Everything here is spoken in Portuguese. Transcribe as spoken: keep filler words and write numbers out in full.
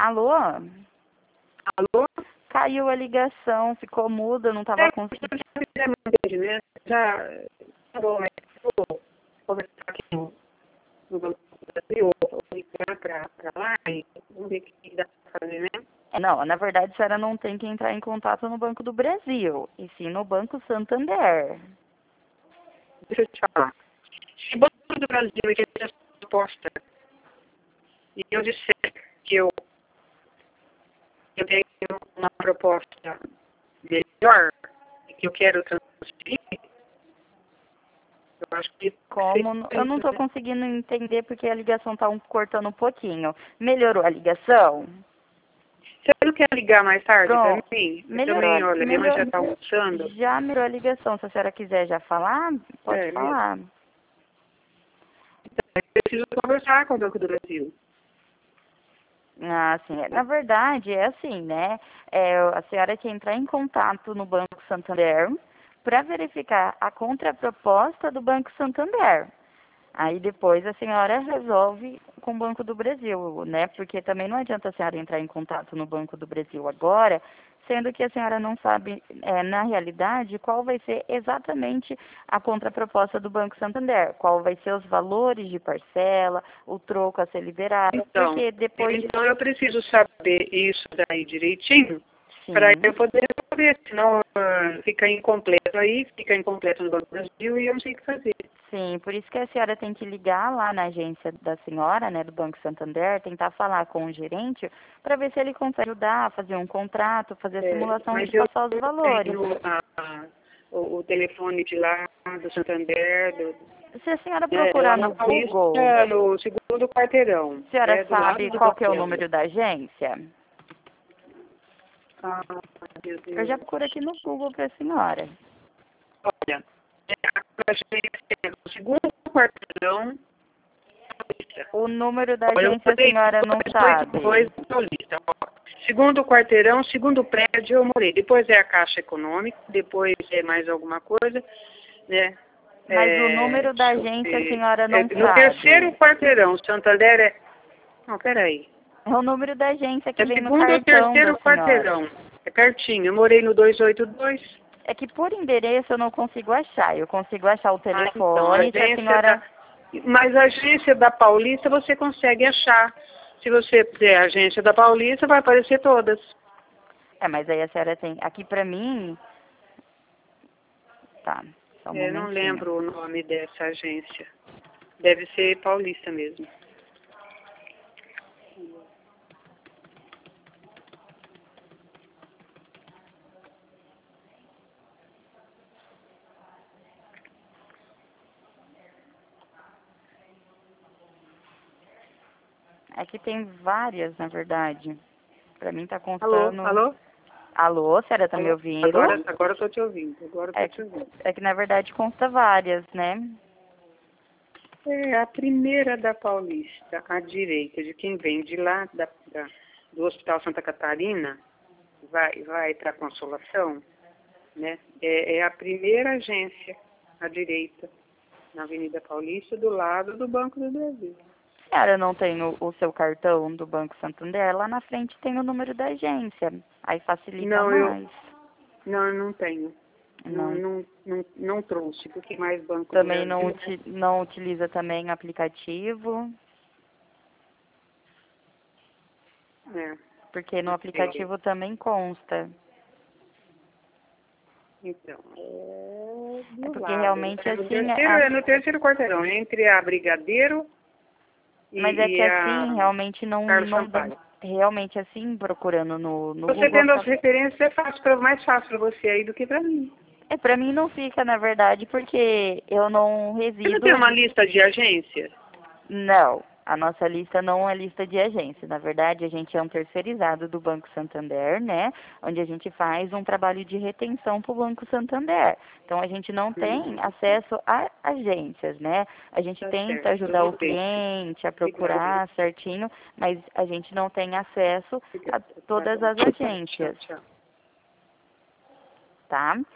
Alô? Alô? Caiu a ligação, ficou muda, não estava É, conseguindo. já fizemos um entendimento, já tá bom, mas vou conversar aqui no, no Banco do Brasil, vou ligar para lá e vamos ver o que dá para fazer, né? É, Não, na verdade a senhora não tem que entrar em contato no Banco do Brasil, e sim no Banco Santander. Deixa eu te falar. Se o Banco do Brasil me der essa proposta e eu disser que eu, eu tenho uma proposta melhor, que eu quero transferir, eu acho que Como? Eu não isso, estou né? conseguindo entender porque a ligação está cortando um pouquinho. Melhorou a ligação? Você não quer ligar mais tarde para Pronto. mim? Eu Melhorou, também, olha, minha mãe melhor, já está almoçando. já melhorou a ligação. Se a senhora quiser já falar, pode É mesmo. falar. Eu preciso conversar com o Banco do Brasil. Ah, sim. É, Na verdade, é assim, né? É, a senhora tem que entrar em contato no Banco Santander para verificar a contraproposta do Banco Santander. Aí depois a senhora resolve com o Banco do Brasil, né? Porque também não adianta a senhora entrar em contato no Banco do Brasil agora, sendo que a senhora não sabe, é, na realidade, qual vai ser exatamente a contraproposta do Banco Santander, qual vai ser os valores de parcela, o troco a ser liberado, Então, porque depois, então eu preciso saber isso daí direitinho para sim, eu poder resolver, senão ah, fica incompleto aí, fica incompleto no Banco do Brasil e eu não sei o que fazer. sim, por isso que a senhora tem que ligar lá na agência da senhora, né, do Banco Santander, tentar falar com o gerente para ver se ele consegue ajudar a fazer um contrato, fazer a É, simulação e mas te eu passar os valores. tenho a, a- o, o telefone de lá, do Santander, do, Se a senhora é, lá procurar na no Google, Paulista, no segundo quarteirão, a senhora é do lado sabe do qual que é o banco. número da agência? Ah, meu Eu já Deus. procuro aqui no Google para a senhora. Olha, é a agência do segundo quarteirão Paulista. O número da Olha, eu agência a morei senhora no não dois oito dois sabe. Paulista. Ó. Segundo quarteirão, segundo prédio eu morei. Depois é a Caixa Econômica, depois é mais alguma coisa, né? Mas o É, número da deixa eu agência a ver. senhora É, não no terceiro sabe. quarteirão, Santander é... Não, peraí. É o número da agência que É vem no segundo ou cartão da terceiro senhora. quarteirão. É pertinho. Eu morei no duzentos e oitenta e dois. É que por endereço eu não consigo achar. Eu consigo achar o Ah, então, a telefone que a agência da... senhora. Mas a agência da Paulista você consegue achar. Se você der a agência da Paulista, vai aparecer todas. É, mas aí a senhora tem. Aqui pra mim. Tá, só um Eu não momentinho. lembro o nome dessa agência. Deve ser Paulista mesmo. Aqui tem várias, na verdade. Pra mim tá Alô, constando. alô? Alô, a senhora tá me Alô? ouvindo? Agora, agora eu tô te ouvindo. Agora eu tô É te que, ouvindo. é que na verdade consta várias, né? É a primeira da Paulista, à direita, de quem vem de lá da, da- do Hospital Santa Catarina, vai, vai para a Consolação, né? É, é a primeira agência à direita, na Avenida Paulista, do lado do Banco do Brasil. A senhora não tem o, o seu cartão do Banco Santander? Lá na frente tem o número da agência. Aí facilita Não, eu mais. não, eu não tenho. Não, Não. não, não, não trouxe, porque mais Banco do Também não, Brasil, né? uti, não utiliza também aplicativo, É, porque no porque, aplicativo também consta. então, é É do porque lado. realmente É no assim, terceiro, a, é no terceiro quarteirão, entre a Brigadeiro mas é e, que e a assim, realmente não, Carlos não dá. Sampaio. Realmente assim, procurando no, no Você Google, tendo as tá- referências é fácil pra, mais fácil para você aí do que para mim. é, pra mim não fica, na verdade, porque eu não Você não tem resido. uma lista de agências? Não, a nossa lista não é lista de agência. Na verdade, a gente é um terceirizado do Banco Santander, né? Onde a gente faz um trabalho de retenção para o Banco Santander. Então, a gente não tem Hum, acesso a agências, né? A gente tá tenta certo, eu ajudar o vou ver. cliente a Obrigada. procurar certinho, mas a gente não tem acesso a Obrigada. Tá todas bom. as Tchau, agências, tchau. tá?